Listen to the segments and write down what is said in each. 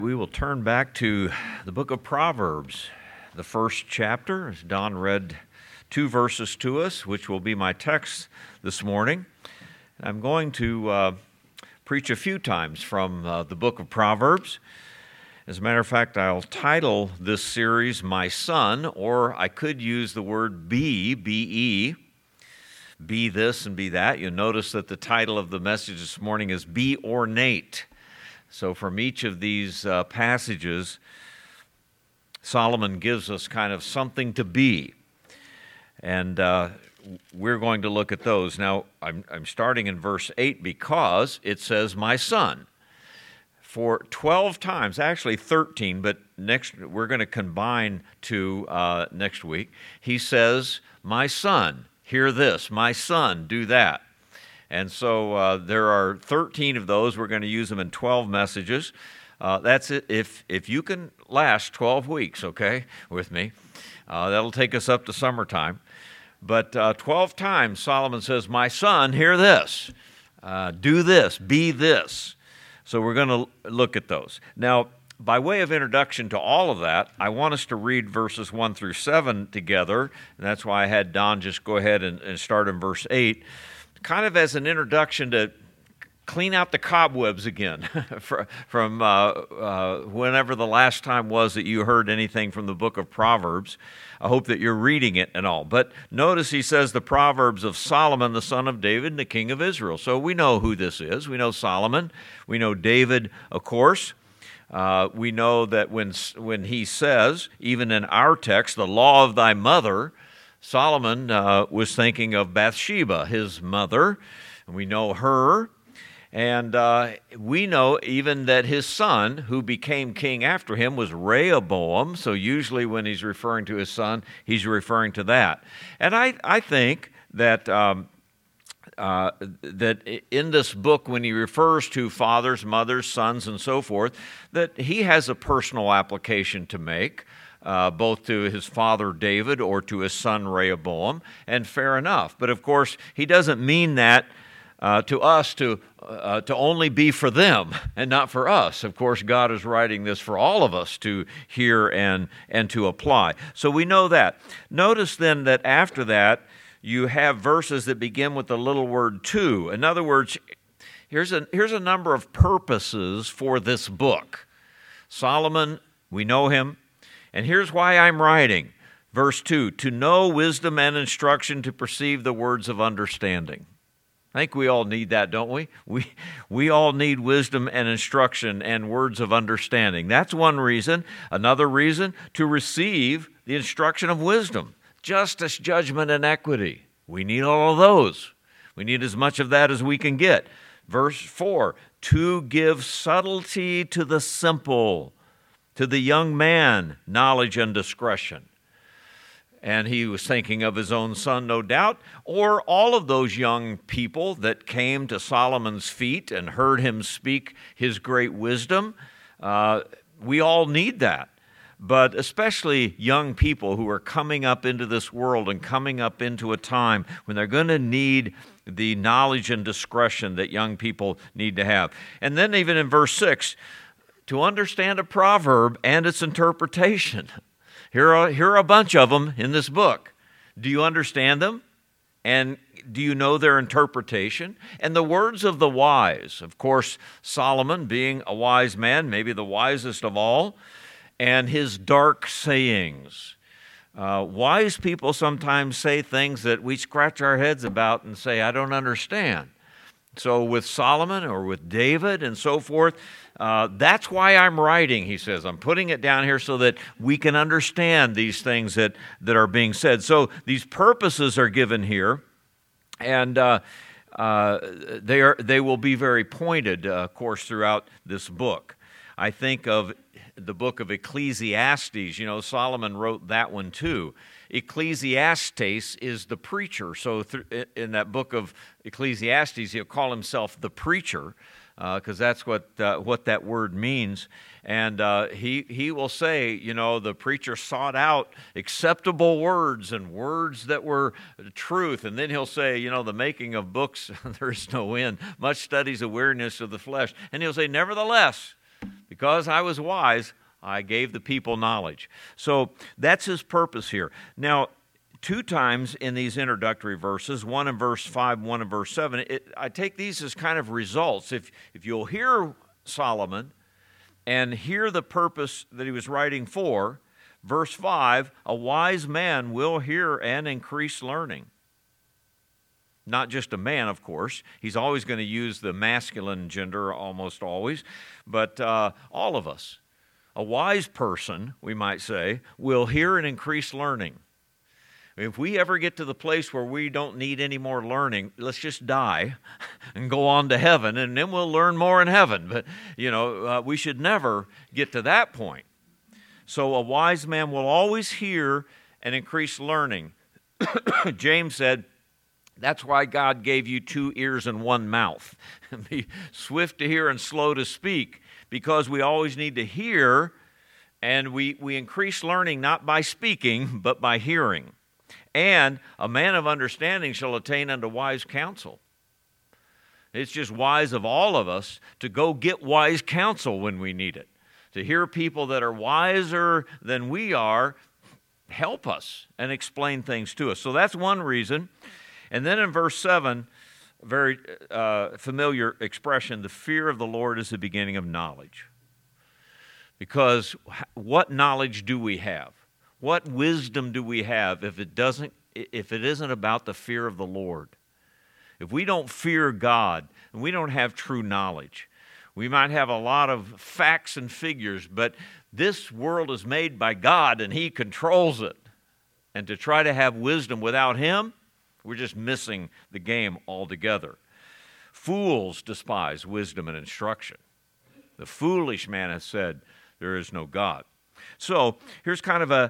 We will turn back to the book of Proverbs, the first chapter, as Don read 2 verses to us, which will be my text this morning. I'm going to preach a few times from the book of Proverbs. As a matter of fact, I'll title this series, My Son, or I could use the word be, B-E, be this and be that. You'll notice that the title of the message this morning is Be Ornate. So from each of these passages, Solomon gives us kind of something to be. And we're going to look at those. Now, I'm starting in verse 8 because it says, my son. For 12 times, actually 13, but next we're going to combine 2 next week. He says, my son, hear this. My son, do that. And so there are 13 of those. We're going to use them in 12 messages. That's it. If you can last 12 weeks, okay, with me, that'll take us up to summertime. But 12 times Solomon says, my son, hear this, do this, be this. So we're going to look at those. Now, by way of introduction to all of that, I want us to read verses 1 through 7 together. And that's why I had Don just go ahead and start in verse 8. Kind of as an introduction to clean out the cobwebs again from whenever the last time was that you heard anything from the book of Proverbs. I hope that you're reading it and all. But notice he says the Proverbs of Solomon, the son of David, and the king of Israel. So we know who this is. We know Solomon. We know David, of course. We know that when he says, even in our text, the law of thy mother, Solomon was thinking of Bathsheba, his mother. We know her. And we know even that his son, who became king after him, was Rehoboam. So usually when he's referring to his son, he's referring to that. And I think that that in this book, when he refers to fathers, mothers, sons, and so forth, that he has a personal application to make. Both to his father David or to his son Rehoboam, and fair enough. But of course, he doesn't mean that to us to only be for them and not for us. Of course, God is writing this for all of us to hear and to apply. So we know that. Notice then that after that, you have verses that begin with the little word to. In other words, here's a number of purposes for this book. Solomon, we know him. And here's why I'm writing. Verse 2, to know wisdom and instruction, to perceive the words of understanding. I think we all need that, don't we? We all need wisdom and instruction and words of understanding. That's one reason. Another reason, to receive the instruction of wisdom, justice, judgment, and equity. We need all of those. We need as much of that as we can get. Verse 4, to give subtlety to the simple, to the young man, knowledge and discretion. And he was thinking of his own son, no doubt, or all of those young people that came to Solomon's feet and heard him speak his great wisdom. We all need that. But especially young people who are coming up into this world and coming up into a time when they're going to need the knowledge and discretion that young people need to have. And then even in verse 6, to understand a proverb and its interpretation. Here are a bunch of them in this book. Do you understand them? And do you know their interpretation? And the words of the wise. Of course, Solomon being a wise man, maybe the wisest of all, and his dark sayings. Wise people sometimes say things that we scratch our heads about and say, I don't understand. So with Solomon or with David and so forth, that's why I'm writing, he says. I'm putting it down here so that we can understand these things that are being said. So these purposes are given here, and they will be very pointed, of course, throughout this book. I think of the book of Ecclesiastes. You know, Solomon wrote that one too. Ecclesiastes is the preacher. So in that book of Ecclesiastes, he'll call himself the preacher because that's what that word means. And he will say, you know, the preacher sought out acceptable words and words that were truth. And then he'll say, you know, the making of books, there is no end. Much studies the weariness of the flesh. And he'll say, nevertheless, Because I was wise, I gave the people knowledge. So that's his purpose here. Now, 2 times in these introductory verses, one in verse 5, one in verse 7, I take these as kind of results. If you'll hear Solomon and hear the purpose that he was writing for, verse 5, a wise man will hear and increase learning. Not just a man, of course. He's always going to use the masculine gender, almost always, but all of us. A wise person, we might say, will hear and increase learning. If we ever get to the place where we don't need any more learning, let's just die and go on to heaven, and then we'll learn more in heaven. But, we should never get to that point. So a wise man will always hear and increase learning. James said, that's why God gave you 2 ears and 1 mouth. Be swift to hear and slow to speak, because we always need to hear, and we increase learning not by speaking, but by hearing. And a man of understanding shall attain unto wise counsel. It's just wise of all of us to go get wise counsel when we need it. To hear people that are wiser than we are help us and explain things to us. So that's one reason. And then in verse 7, very familiar expression, the fear of the Lord is the beginning of knowledge. Because what knowledge do we have? What wisdom do we have if it isn't about the fear of the Lord? If we don't fear God and we don't have true knowledge, we might have a lot of facts and figures, but this world is made by God and He controls it. And to try to have wisdom without Him, we're just missing the game altogether. Fools despise wisdom and instruction. The foolish man has said, there is no God. So here's kind of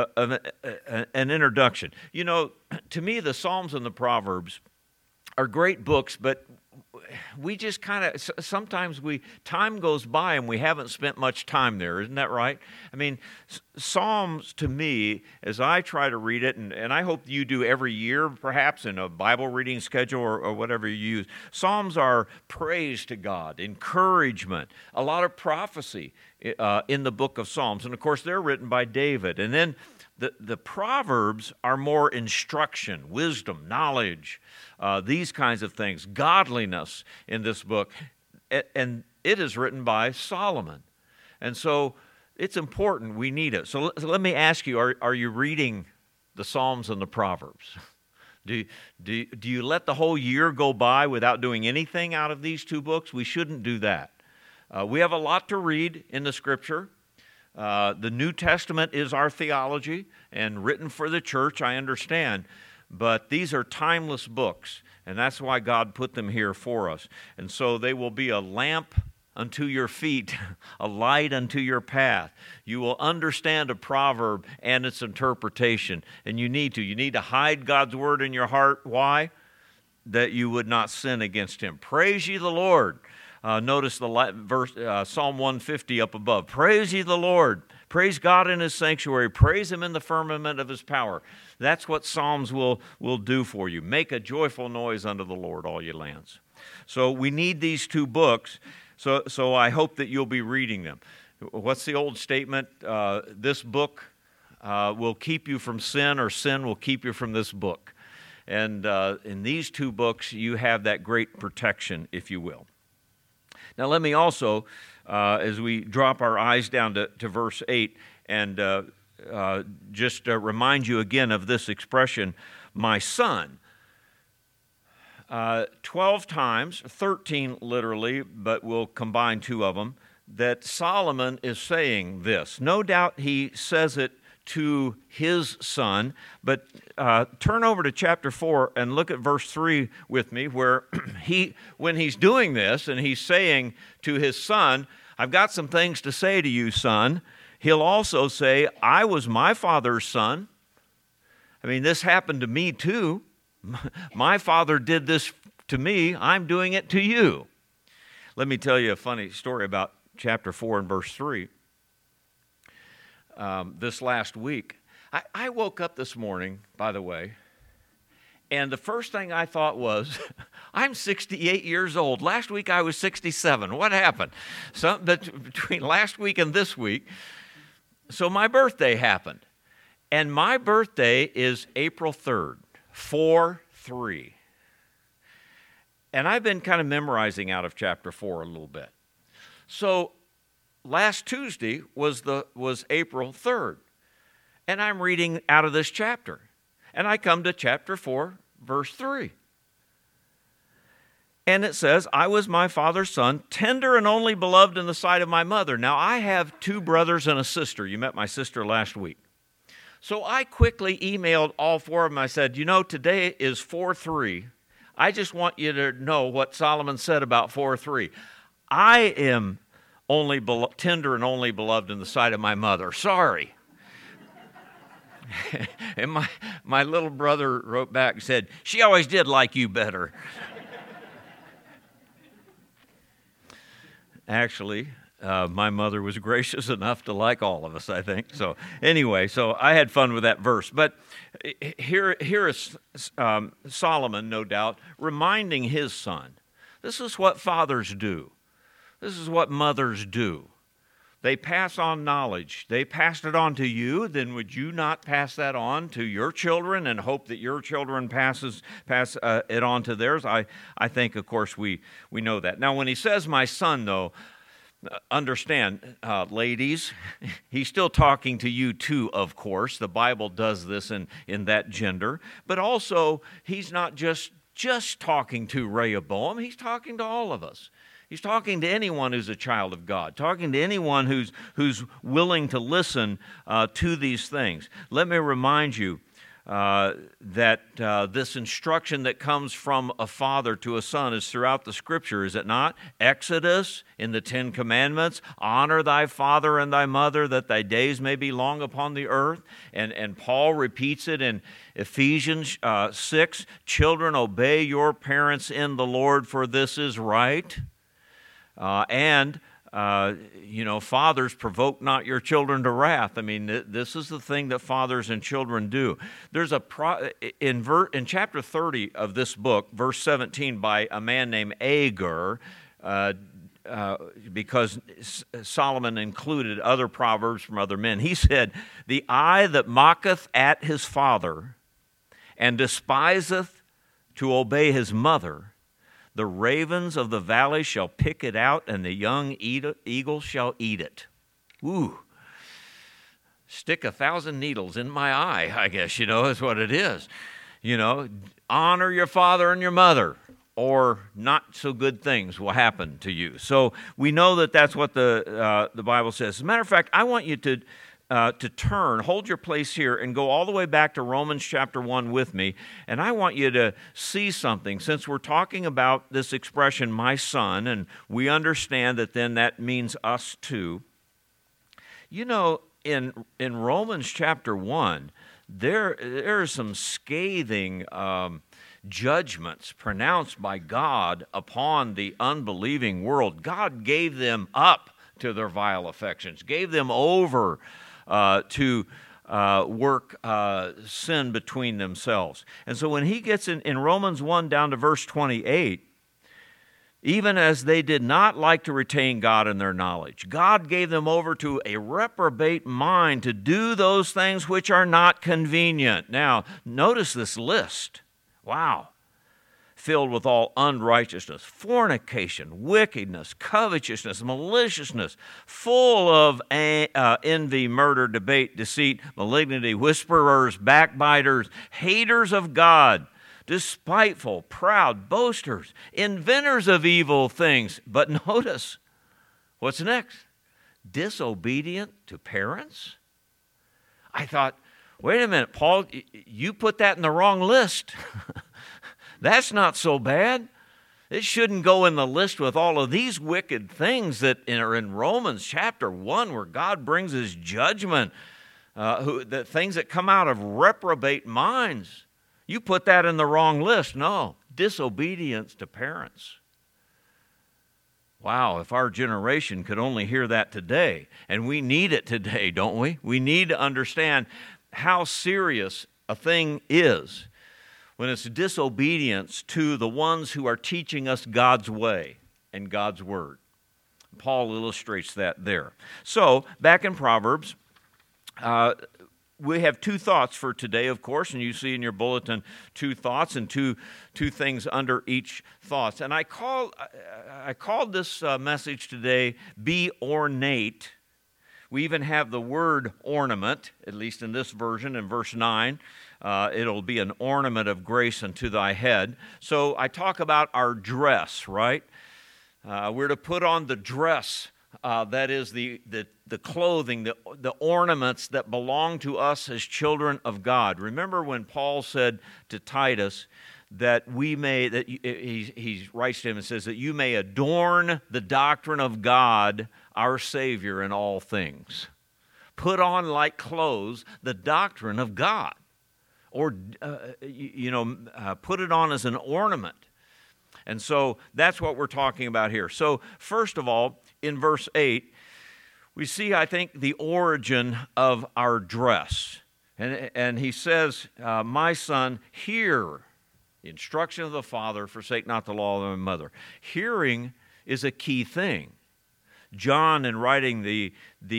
an introduction. To me, the Psalms and the Proverbs are great books, but we just kind of, sometimes time goes by and we haven't spent much time there. Isn't that right? I mean, Psalms to me, as I try to read it, and I hope you do every year, perhaps in a Bible reading schedule or whatever you use, Psalms are praise to God, encouragement, a lot of prophecy in the book of Psalms. And of course, they're written by David. And then the Proverbs are more instruction, wisdom, knowledge, these kinds of things, godliness in this book. And it is written by Solomon. And so it's important. We need it. So let me ask you, are you reading the Psalms and the Proverbs? Do you let the whole year go by without doing anything out of these 2 books? We shouldn't do that. We have a lot to read in the Scripture. The New Testament is our theology and written for the church, I understand. But these are timeless books, and that's why God put them here for us. And so they will be a lamp unto your feet, a light unto your path. You will understand a proverb and its interpretation, and you need to. You need to hide God's word in your heart. Why? That you would not sin against Him. Praise ye the Lord. Notice the verse, Psalm 150 up above. Praise ye the Lord. Praise God in His sanctuary. Praise Him in the firmament of His power. That's what Psalms will do for you. Make a joyful noise unto the Lord, all ye lands. So we need these 2 books. So I hope that you'll be reading them. What's the old statement? This book will keep you from sin, or sin will keep you from this book. And in these 2 books, you have that great protection, if you will. Now, let me also, as we drop our eyes down to verse 8, and just remind you again of this expression, my son. 12 times, 13 literally, but we'll combine 2 of them, that Solomon is saying this. No doubt he says it to his son, but turn over to chapter 4 and look at verse 3 with me, where when he's doing this and he's saying to his son, I've got some things to say to you, son, he'll also say, I was my father's son. I mean, this happened to me too. My father did this to me. I'm doing it to you. Let me tell you a funny story about chapter 4 and verse 3. This last week, I woke up this morning, by the way, And the first thing I thought was, I'm 68 years old. Last week I was 67. What happened? Between last week and this week. So my birthday happened. And my birthday is April 3rd, 4-3. And I've been kind of memorizing out of chapter 4 a little bit. So last Tuesday was April 3rd. And I'm reading out of this chapter. And I come to chapter 4, verse 3. And it says, I was my father's son, tender and only beloved in the sight of my mother. Now, I have 2 brothers and a sister. You met my sister last week. So I quickly emailed all 4 of them. I said, today is 4-3. I just want you to know what Solomon said about 4-3. I am tender and only beloved in the sight of my mother. Sorry. And my little brother wrote back and said, she always did like you better. Actually, my mother was gracious enough to like all of us, I think. So anyway, so I had fun with that verse. But here is Solomon, no doubt, reminding his son. This is what fathers do. This is what mothers do. They pass on knowledge. They passed it on to you. Then would you not pass that on to your children and hope that your children pass it on to theirs? I think, of course, we know that. Now, when he says my son, though, understand, ladies, he's still talking to you too, of course. The Bible does this in that gender. But also, he's not just talking to Rehoboam. He's talking to all of us. He's talking to anyone who's a child of God, talking to anyone who's willing to listen to these things. Let me remind you that this instruction that comes from a father to a son is throughout the Scripture, is it not? Exodus, in the 10 Commandments, honor thy father and thy mother that thy days may be long upon the earth. And Paul repeats it in Ephesians 6, children, obey your parents in the Lord, for this is right. Fathers, provoke not your children to wrath. I mean, this is the thing that fathers and children do. There's in chapter 30 of this book, verse 17, by a man named Agur, because Solomon included other proverbs from other men. He said, the eye that mocketh at his father and despiseth to obey his mother, the ravens of the valley shall pick it out, and the young eagle shall eat it. Ooh. Stick 1,000 needles in my eye, I guess, is what it is. Honor your father and your mother, or not so good things will happen to you. So we know that that's what the Bible says. As a matter of fact, I want you to hold your place here and go all the way back to Romans chapter 1 with me. And I want you to see something. Since we're talking about this expression, my son, and we understand that then that means us too. In Romans chapter 1, there are some scathing judgments pronounced by God upon the unbelieving world. God gave them up to their vile affections, gave them over to work sin between themselves. And so when he gets in Romans 1 down to verse 28, even as they did not like to retain God in their knowledge, God gave them over to a reprobate mind to do those things which are not convenient. Now, notice this list. Wow. Filled with all unrighteousness, fornication, wickedness, covetousness, maliciousness, full of envy, murder, debate, deceit, malignity, whisperers, backbiters, haters of God, despiteful, proud, boasters, inventors of evil things. But notice, what's next? Disobedient to parents? I thought, wait a minute, Paul, you put that in the wrong list. That's not so bad. It shouldn't go in the list with all of these wicked things that are in Romans chapter 1, where God brings his judgment, the things that come out of reprobate minds. You put that in the wrong list. No, disobedience to parents. Wow, if our generation could only hear that today, and we need it today, don't we? We need to understand how serious a thing is. when it's disobedience to the ones who are teaching us God's way and God's word. Paul illustrates that there. So, back in Proverbs, we have two thoughts for today, of course, and you see in your bulletin two thoughts and two things under each thought. And I called this message today, Be Ornate. We even have the word ornament, at least in this version, in verse 9. It'll be an ornament of grace unto thy head. So I talk about our dress, right? We're to put on the dress, that is the clothing, the ornaments that belong to us as children of God. Remember when Paul said to Titus that he writes to him and says that you may adorn the doctrine of God, our Savior, in all things. Put on like clothes the doctrine of God, or put it on as an ornament. And so that's what we're talking about here. So first of all, in verse 8, we see, I think, the origin of our dress. And he says, my son, hear the instruction of the father, forsake not the law of the mother. Hearing is a key thing. John, in writing the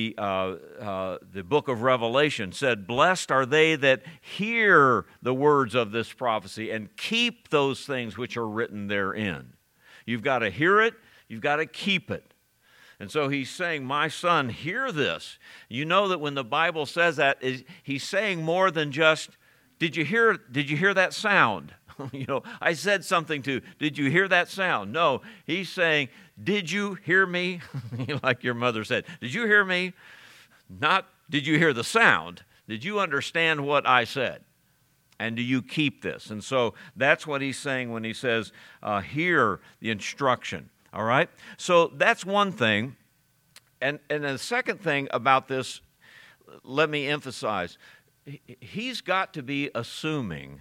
book of Revelation, said, blessed are they that hear the words of this prophecy and keep those things which are written therein. You've got to hear it, you've got to keep it. And so he's saying, my son, hear this. You know that when the Bible says that, he's saying more than just, did you hear that sound? I said something to, did you hear that sound? No, he's saying, did you hear me? Like your mother said, did you hear me? Not, did you hear the sound? Did you understand what I said? And do you keep this? And so that's what he's saying when he says, hear the instruction. All right? So that's one thing. And the second thing about this, let me emphasize, he's got to be assuming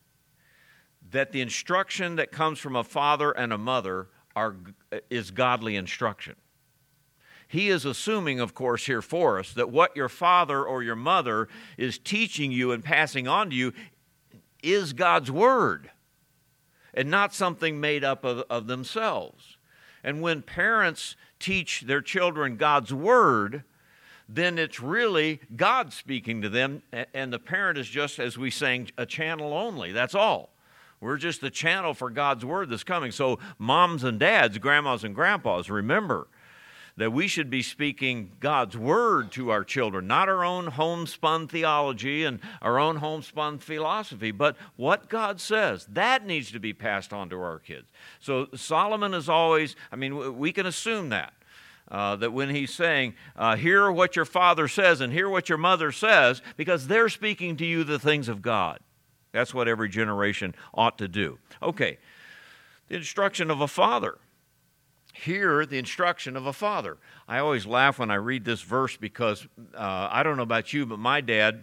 that the instruction that comes from a father and a mother is godly instruction. He is assuming, of course, here for us, that what your father or your mother is teaching you and passing on to you is God's word and not something made up of themselves. And when parents teach their children God's word, then it's really God speaking to them, and the parent is just, as we sang, a channel only. That's all. We're just the channel for God's word that's coming. So moms and dads, grandmas and grandpas, remember that we should be speaking God's word to our children, not our own homespun theology and our own homespun philosophy, but what God says. That needs to be passed on to our kids. So Solomon is always, we can assume that when he's saying, hear what your father says and hear what your mother says, because they're speaking to you the things of God. That's what every generation ought to do. Okay, the instruction of a father. Hear the instruction of a father. I always laugh when I read this verse because I don't know about you, but my dad,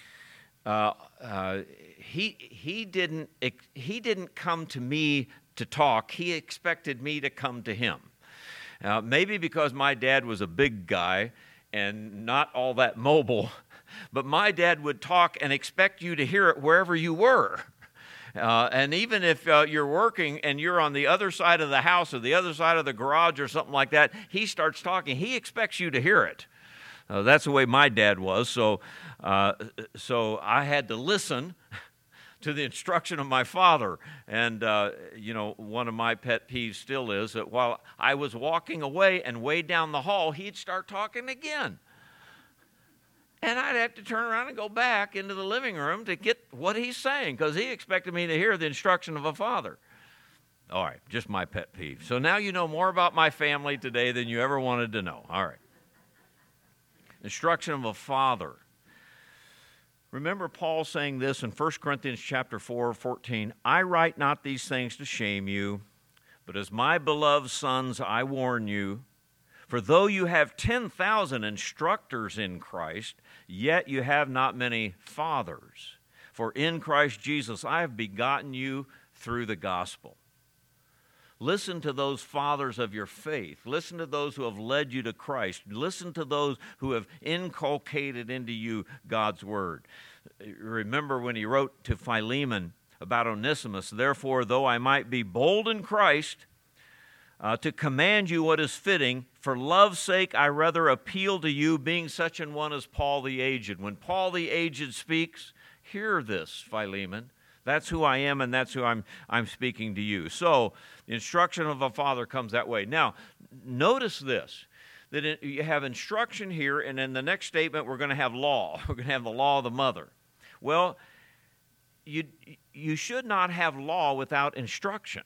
he didn't come to me to talk. He expected me to come to him. Maybe because my dad was a big guy and not all that mobile, but my dad would talk and expect you to hear it wherever you were. And even if you're working and you're on the other side of the house or the other side of the garage or something like that, he starts talking. He expects you to hear it. That's the way my dad was. So I had to listen to the instruction of my father. And, one of my pet peeves still is that while I was walking away and way down the hall, he'd start talking again. And I'd have to turn around and go back into the living room to get what he's saying because he expected me to hear the instruction of a father. All right, just my pet peeve. So now you know more about my family today than you ever wanted to know. All right. Instruction of a father. Remember Paul saying this in 1 Corinthians chapter 4:14, I write not these things to shame you, but as my beloved sons I warn you, for though you have 10,000 instructors in Christ, yet you have not many fathers. For in Christ Jesus I have begotten you through the gospel. Listen to those fathers of your faith. Listen to those who have led you to Christ. Listen to those who have inculcated into you God's word. Remember when he wrote to Philemon, about Onesimus. Therefore, though I might be bold in Christ to command you what is fitting, for love's sake I rather appeal to you, being such an one as Paul the aged. When Paul the aged speaks, hear this, Philemon. That's who I am, and that's who I'm speaking to you. So, the instruction of a father comes that way. Now, notice this, that you have instruction here, and in the next statement we're going to have law. We're going to have the law of the mother. Well, you should not have law without instruction.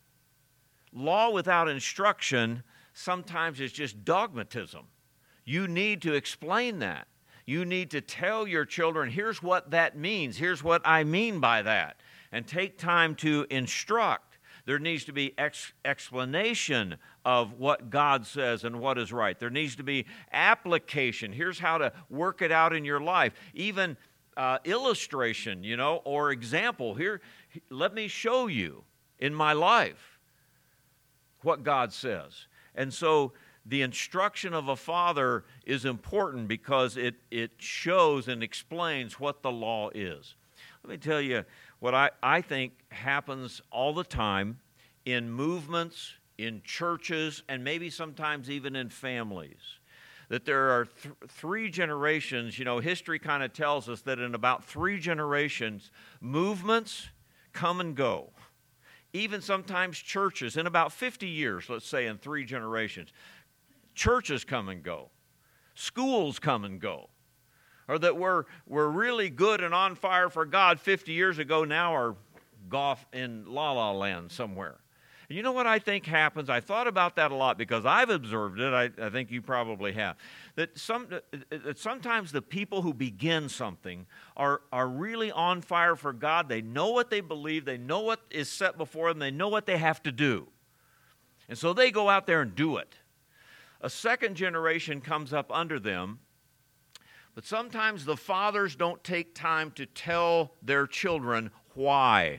Law without instruction sometimes is just dogmatism. You need to explain that. You need to tell your children, here's what that means. Here's what I mean by that. And take time to instruct. There needs to be explanation of what God says and what is right. There needs to be application. Here's how to work it out in your life. Even illustration, or example. Here, let me show you in my life what God says. And so the instruction of a father is important because it shows and explains what the law is. Let me tell you what I think happens all the time in movements, in churches, and maybe sometimes even in families. That there are three generations. History kind of tells us that in about 3 generations, movements come and go. Even sometimes churches, in about 50 years, let's say in 3 generations, churches come and go. Schools come and go. Or that we're really good and on fire for God 50 years ago, now are off in la-la land somewhere. And you know what I think happens? I thought about that a lot because I've observed it. I think you probably have. That sometimes the people who begin something are really on fire for God. They know what they believe. They know what is set before them. They know what they have to do. And so they go out there and do it. A second generation comes up under them. But sometimes the fathers don't take time to tell their children why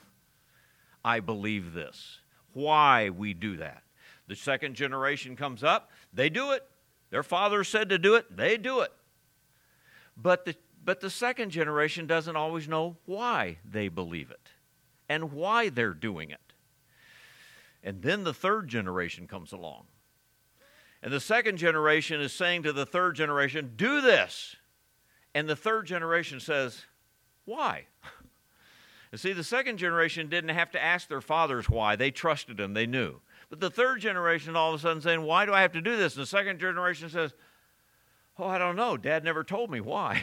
I believe this, why we do that. The second generation comes up, they do it. Their father said to do it, they do it. But the second generation doesn't always know why they believe it and why they're doing it. And then the third generation comes along. And the second generation is saying to the third generation, do this. And the third generation says, why? You see, the second generation didn't have to ask their fathers why. They trusted them. They knew. But the third generation all of a sudden saying, why do I have to do this? And the second generation says, oh, I don't know. Dad never told me why.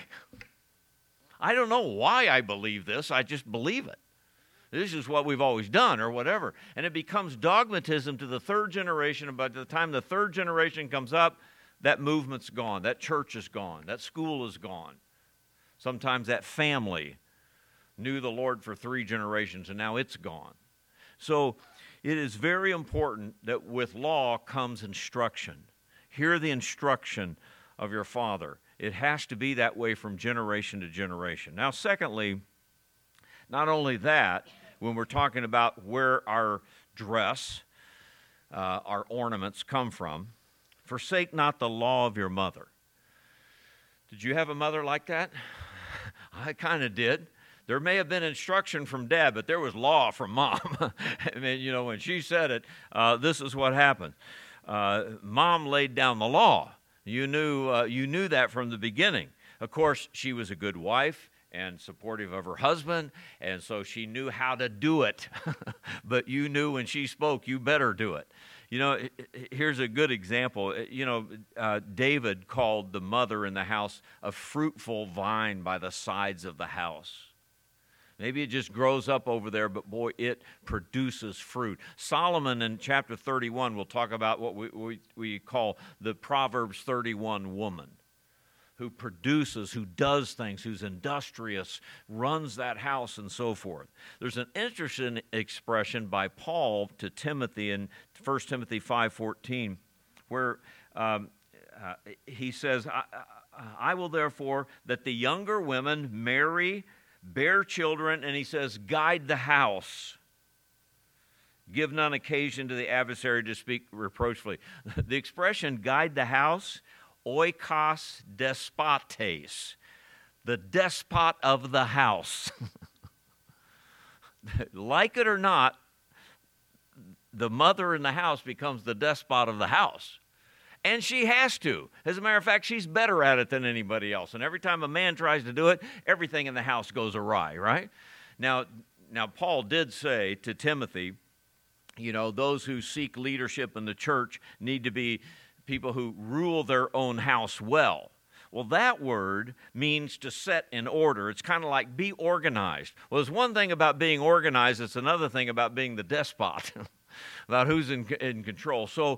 I don't know why I believe this. I just believe it. This is what we've always done or whatever. And it becomes dogmatism to the third generation. And by the time the third generation comes up, that movement's gone. That church is gone. That school is gone. Sometimes that family knew the Lord for 3 generations and now it's gone. So it is very important that with law comes instruction. Hear the instruction of your father. It has to be that way from generation to generation. Now, secondly, not only that, when we're talking about where our dress, our ornaments come from, forsake not the law of your mother. Did you have a mother like that? I kind of did. There may have been instruction from Dad, but there was law from Mom. I mean, when she said it, this is what happened. Mom laid down the law. You knew that from the beginning. Of course, she was a good wife and supportive of her husband, and so she knew how to do it. But you knew when she spoke, you better do it. Here's a good example. David called the mother in the house a fruitful vine by the sides of the house. Maybe it just grows up over there, but boy, it produces fruit. Solomon in chapter 31 will talk about what we call the Proverbs 31 woman, who produces, who does things, who's industrious, runs that house, and so forth. There's an interesting expression by Paul to Timothy in 1 Timothy 5:14, where he says, I will therefore that the younger women marry, bear children, and he says, guide the house. Give none occasion to the adversary to speak reproachfully. The expression guide the house, oikos despotes, the despot of the house. like it or not, the mother in the house becomes the despot of the house. And she has to. As a matter of fact, she's better at it than anybody else. And every time a man tries to do it, everything in the house goes awry, right? Now Paul did say to Timothy, those who seek leadership in the church need to be people who rule their own house well. Well, that word means to set in order. It's kind of like be organized. Well, there's one thing about being organized. It's another thing about being the despot, about who's in control. So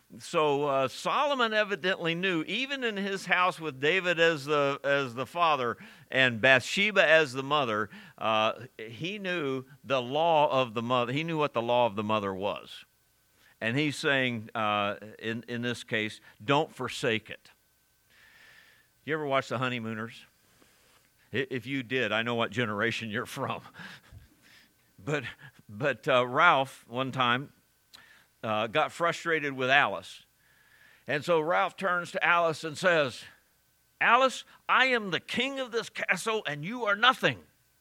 Solomon evidently knew, even in his house with David as the father and Bathsheba as the mother, he knew the law of the mother. He knew what the law of the mother was. And he's saying, in this case, don't forsake it. You ever watch The Honeymooners? If you did, I know what generation you're from. But Ralph, one time, got frustrated with Alice. And so Ralph turns to Alice and says, Alice, I am the king of this castle and you are nothing.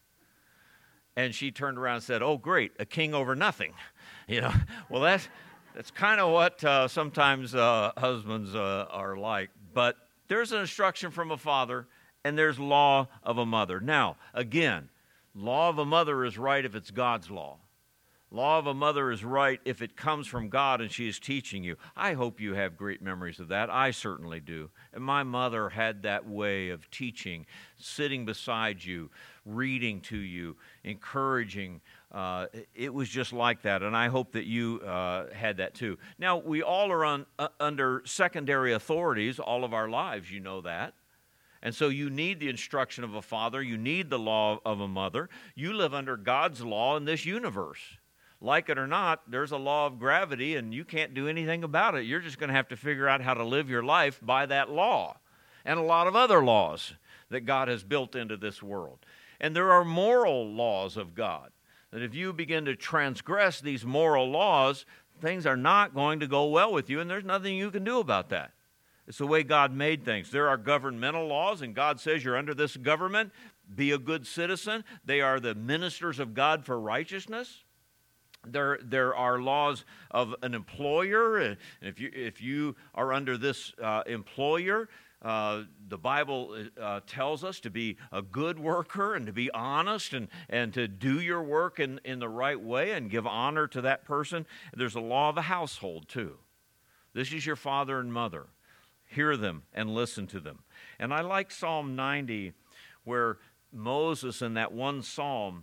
And she turned around and said, oh, great, a king over nothing. Well, that's kind of what sometimes husbands are like. But there's an instruction from a father and there's law of a mother. Now, again, law of a mother is right if it's God's law. Law of a mother is right if it comes from God and she is teaching you. I hope you have great memories of that. I certainly do. And my mother had that way of teaching, sitting beside you, reading to you, encouraging. It was just like that, and I hope that you had that too. Now, we all are under secondary authorities all of our lives, you know that. And so you need the instruction of a father. You need the law of a mother. You live under God's law in this universe. Like it or not, there's a law of gravity, and you can't do anything about it. You're just going to have to figure out how to live your life by that law and a lot of other laws that God has built into this world. And there are moral laws of God that if you begin to transgress these moral laws, things are not going to go well with you, and there's nothing you can do about that. It's the way God made things. There are governmental laws, and God says you're under this government. Be a good citizen. They are the ministers of God for righteousness. There are laws of an employer, and if you are under this employer, the Bible tells us to be a good worker and to be honest and to do your work in the right way and give honor to that person. There's a law of a household too. This is your father and mother. Hear them and listen to them. And I like Psalm 90, where Moses in that one psalm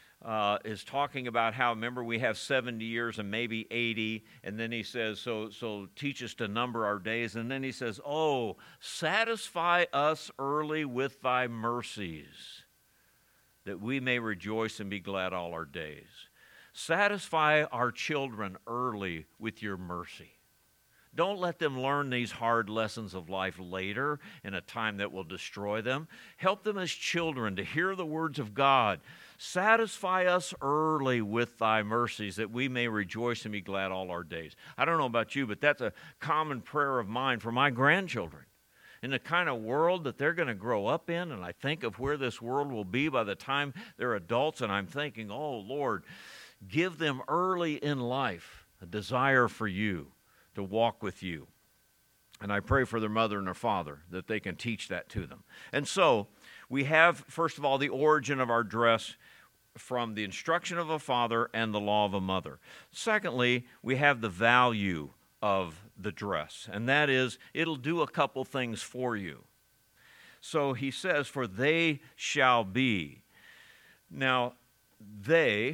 is talking about how, remember, we have 70 years and maybe 80, and then he says, so teach us to number our days, and then he says, oh, satisfy us early with thy mercies, that we may rejoice and be glad all our days. Satisfy our children early with your mercy. Don't let them learn these hard lessons of life later in a time that will destroy them. Help them as children to hear the words of God. Satisfy us early with thy mercies, that we may rejoice and be glad all our days. I don't know about you, but that's a common prayer of mine for my grandchildren. In the kind of world that they're going to grow up in, and I think of where this world will be by the time they're adults, and I'm thinking, oh, Lord, give them early in life a desire for you, to walk with you. And I pray for their mother and their father that they can teach that to them. And so we have, first of all, the origin of our dress from the instruction of a father and the law of a mother. Secondly, we have the value of the dress, and that is it'll do a couple things for you. So he says, for they shall be. Now, they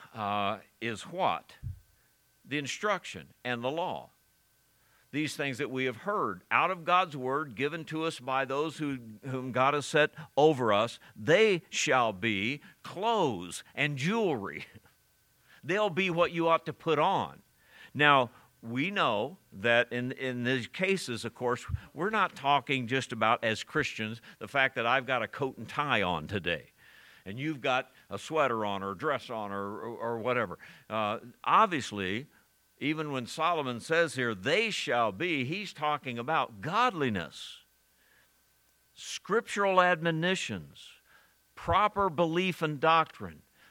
is what? The instruction and the law. These things that we have heard out of God's word, given to us by those whom God has set over us, they shall be clothes and jewelry. They'll be what you ought to put on. Now, we know that in these cases, of course, we're not talking just about, as Christians, the fact that I've got a coat and tie on today, and you've got a sweater on or a dress on or whatever. Obviously, even when Solomon says here, they shall be, he's talking about godliness, scriptural admonitions, proper belief and doctrine,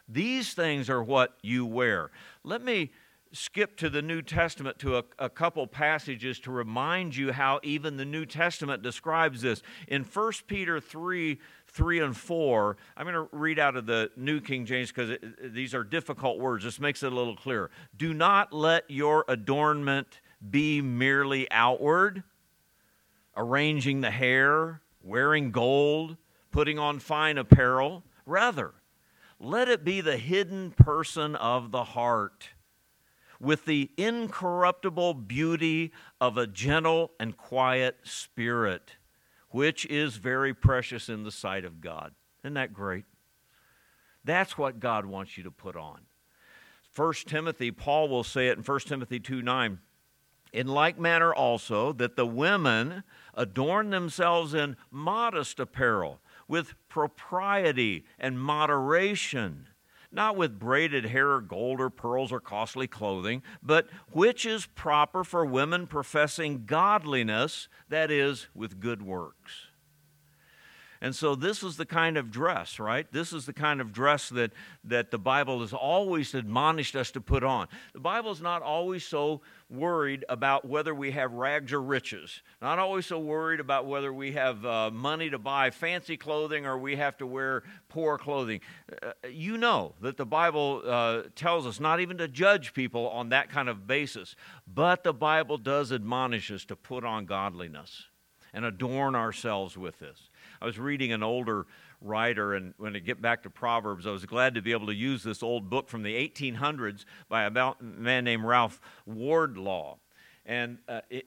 These things are what you wear. Let me skip to the New Testament to a couple passages to remind you how even the New Testament describes this. In 1 Peter 3 and 4, I'm going to read out of the New King James because these are difficult words. This makes it a little clearer. Do not let your adornment be merely outward, arranging the hair, wearing gold, putting on fine apparel. Rather, let it be the hidden person of the heart, with the incorruptible beauty of a gentle and quiet spirit, which is very precious in the sight of God. Isn't that great? That's what God wants you to put on. 1 Timothy, Paul will say it in 1 Timothy 2:9, in like manner also, that the women adorn themselves in modest apparel, with propriety and moderation, not with braided hair or gold or pearls or costly clothing, but which is proper for women professing godliness, that is, with good works. And so this is the kind of dress, right? This is the kind of dress that the Bible has always admonished us to put on. The Bible is not always so worried about whether we have rags or riches, not always so worried about whether we have money to buy fancy clothing or we have to wear poor clothing. You know that the Bible tells us not even to judge people on that kind of basis, but the Bible does admonish us to put on godliness and adorn ourselves with this. I was reading an older writer, and when I get back to Proverbs, I was glad to be able to use this old book from the 1800s by a man named Ralph Wardlaw. And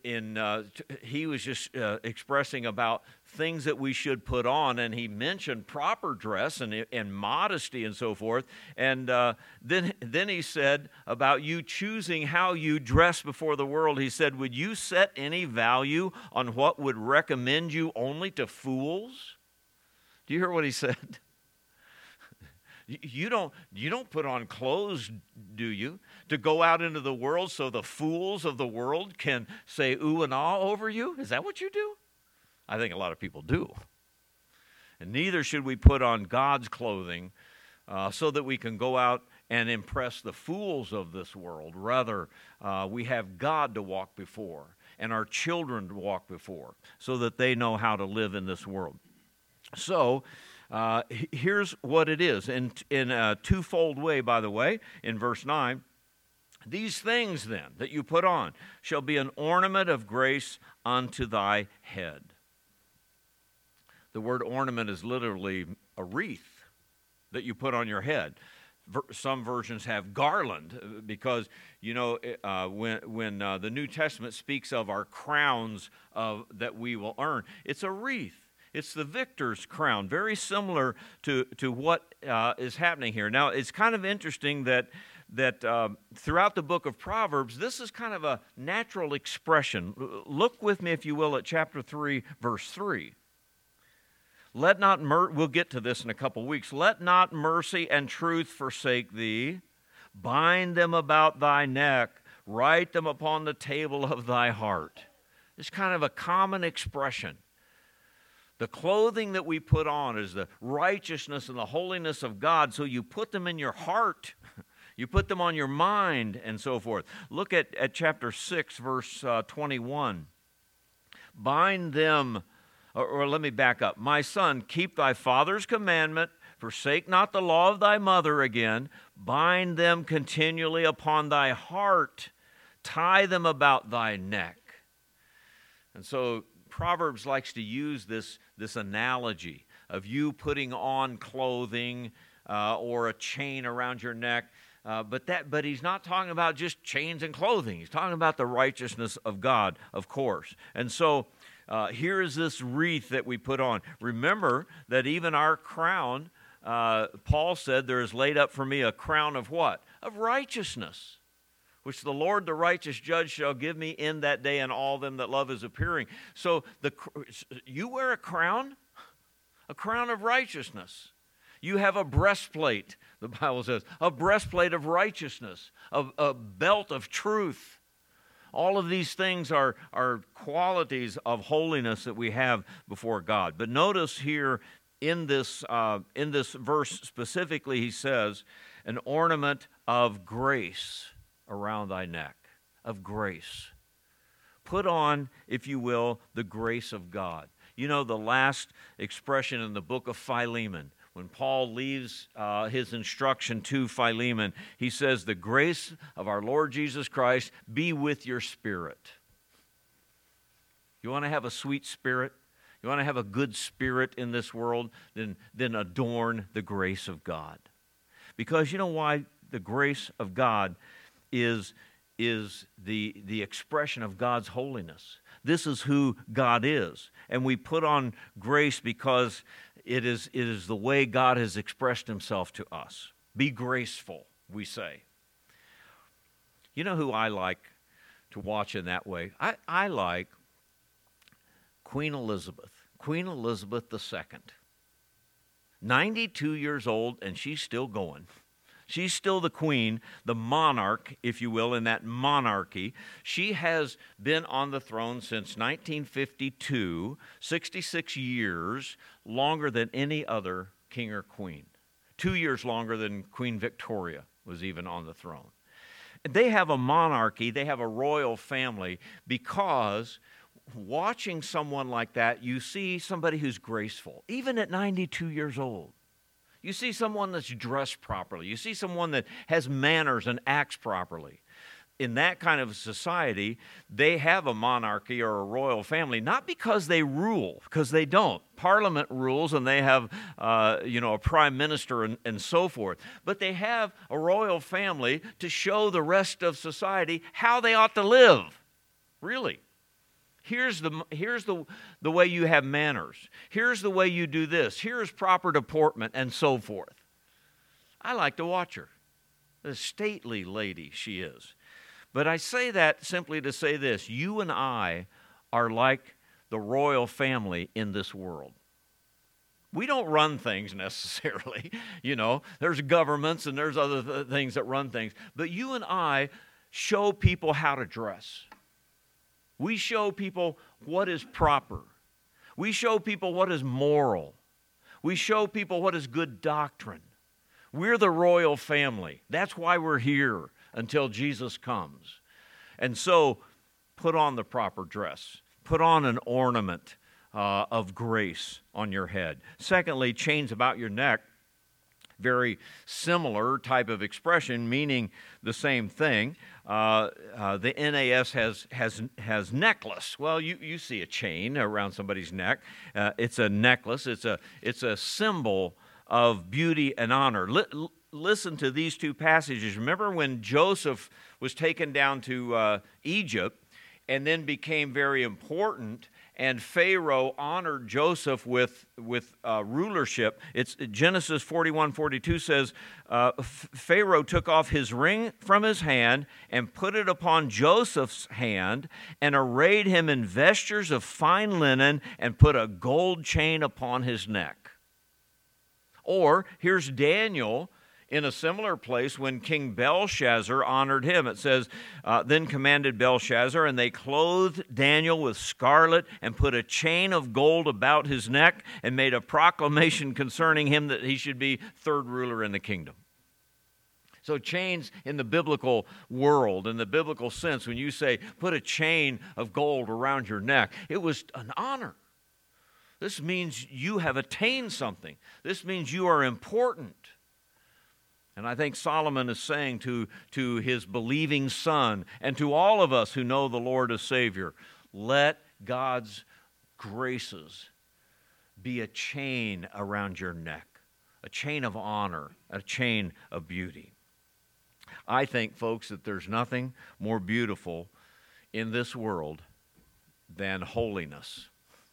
he was just expressing about things that we should put on, and he mentioned proper dress and modesty and so forth. And then he said about you choosing how you dress before the world. He said, would you set any value on what would recommend you only to fools? Do you hear what he said? You don't put on clothes, do you, to go out into the world so the fools of the world can say ooh and ah over you? Is that what you do? I think a lot of people do. And neither should we put on God's clothing so that we can go out and impress the fools of this world. Rather, we have God to walk before and our children to walk before so that they know how to live in this world. So, here's what it is, in a twofold way, by the way, in verse 9. These things, then, that you put on shall be an ornament of grace unto thy head. The word ornament is literally a wreath that you put on your head. Some versions have garland because, you know, when the New Testament speaks of our crowns that we will earn, it's a wreath. It's the victor's crown, very similar to what is happening here. Now, it's kind of interesting that throughout the book of Proverbs, this is kind of a natural expression. Look with me, if you will, at chapter 3, verse 3. We'll get to this in a couple weeks. Let not mercy and truth forsake thee. Bind them about thy neck. Write them upon the table of thy heart. It's kind of a common expression. The clothing that we put on is the righteousness and the holiness of God, so you put them in your heart. You put them on your mind and so forth. Look at chapter 6, verse 21. Bind them, or let me back up. My son, keep thy father's commandment, forsake not the law of thy mother again. Bind them continually upon thy heart. Tie them about thy neck. And so Proverbs likes to use this analogy of you putting on clothing or a chain around your neck. But he's not talking about just chains and clothing. He's talking about the righteousness of God, of course. And so here is this wreath that we put on. Remember that even our crown, Paul said, there is laid up for me a crown of what? Of righteousness, which the Lord, the righteous judge, shall give me in that day, and all them that love his appearing. So you wear a crown of righteousness. You have a breastplate, the Bible says, a breastplate of righteousness, a belt of truth. All of these things are qualities of holiness that we have before God. But notice here in this verse specifically, he says, an ornament of grace around thy neck, of grace. Put on, if you will, the grace of God. You know, the last expression in the book of Philemon, when Paul leaves his instruction to Philemon, he says, the grace of our Lord Jesus Christ be with your spirit. You want to have a sweet spirit? You want to have a good spirit in this world? Then adorn the grace of God. Because you know why the grace of God is the expression of God's holiness. This is who God is. And we put on grace because it is the way God has expressed himself to us. Be graceful, we say. You know who I like to watch in that way? I like Queen Elizabeth II. 92 years old, and she's still going. She's still the queen, the monarch, if you will, in that monarchy. She has been on the throne since 1952, 66 years, longer than any other king or queen. 2 years longer than Queen Victoria was even on the throne. They have a monarchy, they have a royal family, because watching someone like that, you see somebody who's graceful, even at 92 years old. You see someone that's dressed properly. You see someone that has manners and acts properly. In that kind of society, they have a monarchy or a royal family, not because they rule, because they don't. Parliament rules and they have a prime minister and so forth. But they have a royal family to show the rest of society how they ought to live. Really. Here's the way you have manners. Here's the way you do this. Here's proper deportment and so forth. I like to watch her. A stately lady she is. But I say that simply to say this. You and I are like the royal family in this world. We don't run things necessarily. You know, there's governments and there's other things that run things. But you and I show people how to dress. We show people what is proper. We show people what is moral. We show people what is good doctrine. We're the royal family. That's why we're here until Jesus comes. And so, put on the proper dress. Put on an ornament of grace on your head. Secondly, chains about your neck. Very similar type of expression, meaning the same thing. The NAS has necklace. Well, you see a chain around somebody's neck. It's a necklace. It's a symbol of beauty and honor. Listen to these two passages. Remember when Joseph was taken down to Egypt and then became very important, and Pharaoh honored Joseph with rulership. It's Genesis 41:42 says, Pharaoh took off his ring from his hand and put it upon Joseph's hand and arrayed him in vestures of fine linen and put a gold chain upon his neck. Or here's Daniel in a similar place when King Belshazzar honored him. It says, then commanded Belshazzar, and they clothed Daniel with scarlet and put a chain of gold about his neck and made a proclamation concerning him that he should be third ruler in the kingdom. So chains in the biblical world, in the biblical sense, when you say put a chain of gold around your neck, it was an honor. This means you have attained something. This means you are important. And I think Solomon is saying to his believing son and to all of us who know the Lord as Savior, let God's graces be a chain around your neck, a chain of honor, a chain of beauty. I think, folks, that there's nothing more beautiful in this world than holiness.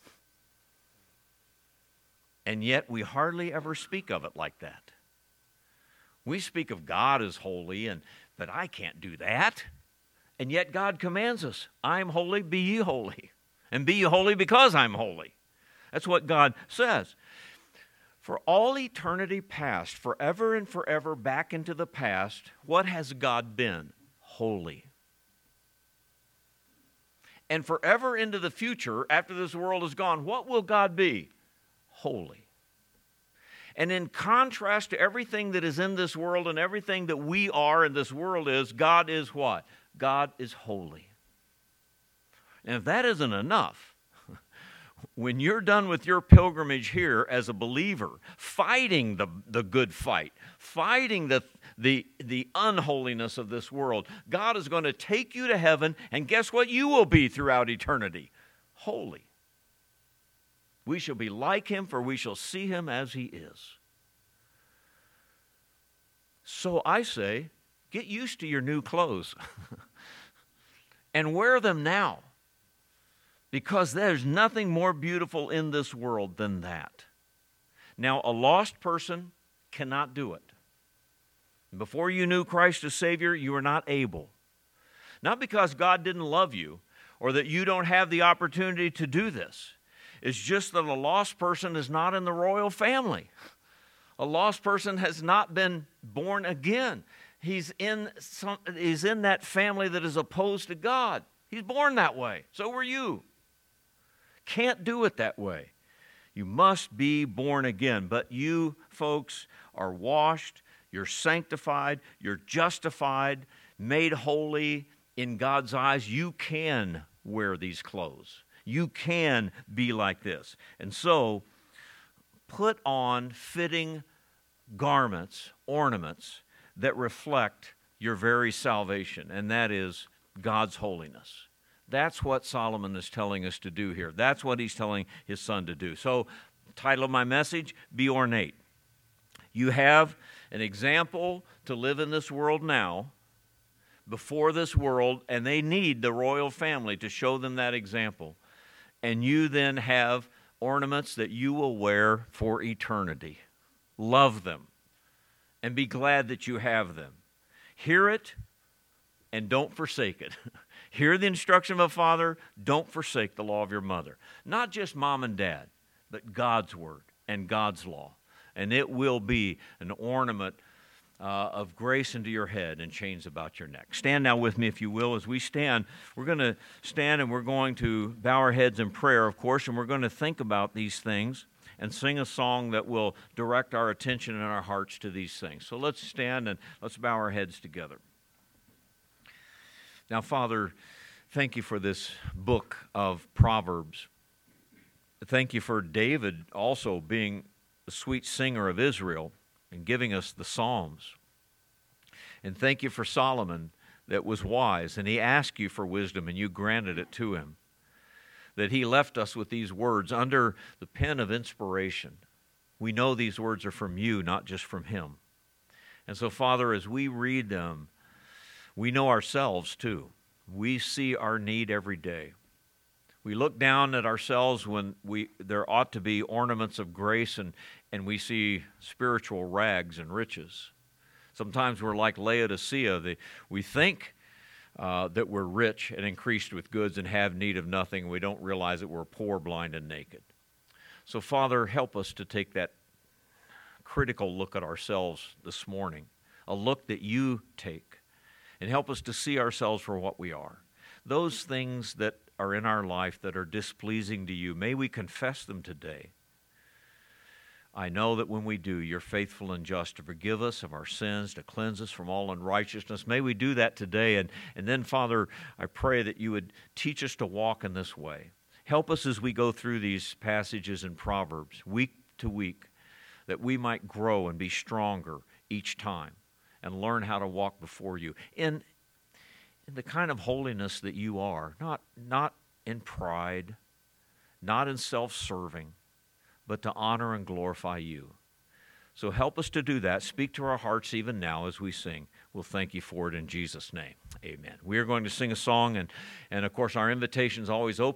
And yet we hardly ever speak of it like that. We speak of God as holy, but I can't do that. And yet God commands us, I'm holy, be ye holy. And be ye holy because I'm holy. That's what God says. For all eternity past, forever and forever back into the past, what has God been? Holy. And forever into the future, after this world is gone, what will God be? Holy. And in contrast to everything that is in this world and everything that we are in this world is, God is what? God is holy. And if that isn't enough, when you're done with your pilgrimage here as a believer, fighting the good fight, fighting the unholiness of this world, God is going to take you to heaven, and guess what you will be throughout eternity? Holy. We shall be like him, for we shall see him as he is. So I say, get used to your new clothes and wear them now. Because there's nothing more beautiful in this world than that. Now, a lost person cannot do it. Before you knew Christ as Savior, you were not able. Not because God didn't love you or that you don't have the opportunity to do this. It's just that a lost person is not in the royal family. A lost person has not been born again. He's in that family that is opposed to God. He's born that way. So were you. Can't do it that way. You must be born again. But you folks are washed, you're sanctified, you're justified, made holy in God's eyes. You can wear these clothes. You can be like this. And so, put on fitting garments, ornaments, that reflect your very salvation, and that is God's holiness. That's what Solomon is telling us to do here. That's what he's telling his son to do. So, title of my message, Be Ornate. You have an example to live in this world now, before this world, and they need the royal family to show them that example. And you then have ornaments that you will wear for eternity. Love them, and be glad that you have them. Hear it, and don't forsake it. Hear the instruction of a father, don't forsake the law of your mother. Not just mom and dad, but God's word and God's law. And it will be an ornament of grace into your head and chains about your neck. Stand now with me, if you will. As we stand, we're going to stand and we're going to bow our heads in prayer, of course, and we're going to think about these things and sing a song that will direct our attention and our hearts to these things. So let's stand and let's bow our heads together. Now, Father, thank you for this book of Proverbs. Thank you for David also being the sweet singer of Israel and giving us the Psalms. And thank you for Solomon that was wise, and he asked you for wisdom, and you granted it to him. That he left us with these words under the pen of inspiration. We know these words are from you, not just from him. And so, Father, as we read them, we know ourselves too. We see our need every day. We look down at ourselves when there ought to be ornaments of grace, and we see spiritual rags and riches. Sometimes we're like Laodicea. We think that we're rich and increased with goods and have need of nothing. We don't realize that we're poor, blind, and naked. So, Father, help us to take that critical look at ourselves this morning, a look that you take, and help us to see ourselves for what we are. Those things that are in our life that are displeasing to you, may we confess them today. I know that when we do, you're faithful and just to forgive us of our sins, to cleanse us from all unrighteousness. May we do that today. And then, Father, I pray that you would teach us to walk in this way. Help us as we go through these passages in Proverbs, week to week, that we might grow and be stronger each time and learn how to walk before you in the kind of holiness that you are, not in pride, not in self-serving, but to honor and glorify you. So help us to do that. Speak to our hearts even now as we sing. We'll thank you for it in Jesus' name. Amen. We are going to sing a song, and of course our invitation is always open.